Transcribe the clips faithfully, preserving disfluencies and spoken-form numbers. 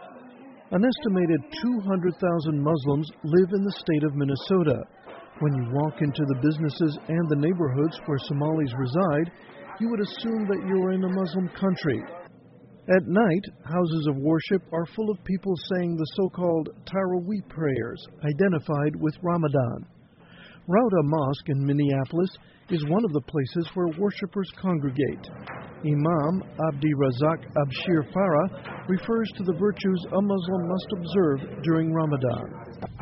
An estimated two hundred thousand Muslims live in the state of Minnesota. When you walk into the businesses and the neighborhoods where Somalis reside, you would assume that you're in a Muslim country. At night, houses of worship are full of people saying the so-called Taraweeh prayers, identified with Ramadan. Rauda Mosque in Minneapolis is one of the places where worshipers congregate. Imam Abdi Razak Abshir Farah refers to the virtues a Muslim must observe during Ramadan.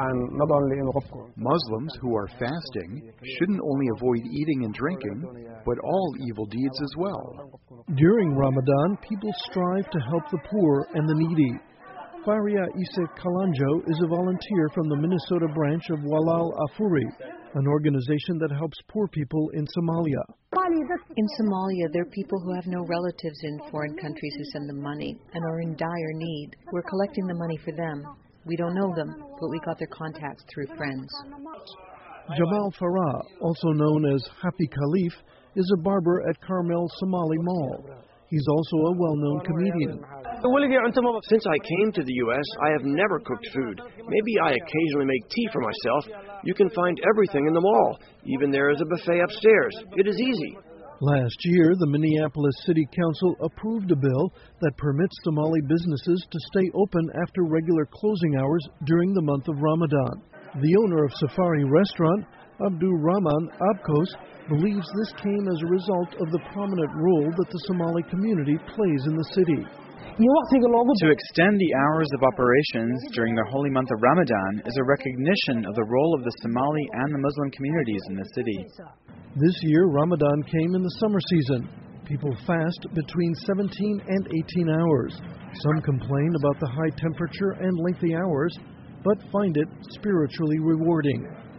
Muslims who are fasting shouldn't only avoid eating and drinking, but all evil deeds as well. During Ramadan, people strive to help the poor and the needy. Faria Ise Kalanjo is a volunteer from the Minnesota branch of Walal Afuri, an organization that helps poor people in Somalia. In Somalia, there are people who have no relatives in foreign countries who send them money and are in dire need. We're collecting the money for them. We don't know them, but we got their contacts through friends. Jamal Farah, also known as Happy Khalif, is a barber at Carmel Somali Mall. He's also a well-known comedian. Since I came to the U S, I have never cooked food. Maybe I occasionally make tea for myself. You can find everything in the mall. Even there is a buffet upstairs. It is easy. Last year, the Minneapolis City Council approved a bill that permits Somali businesses to stay open after regular closing hours during the month of Ramadan. The owner of Safari Restaurant, Abdur Rahman Abkos, believes this came as a result of the prominent role that the Somali community plays in the city. To extend the hours of operations during the holy month of Ramadan is a recognition of the role of the Somali and the Muslim communities in the city. This year, Ramadan came in the summer season. People fast between seventeen and eighteen hours. Some complain about the high temperature and lengthy hours, but find it spiritually rewarding.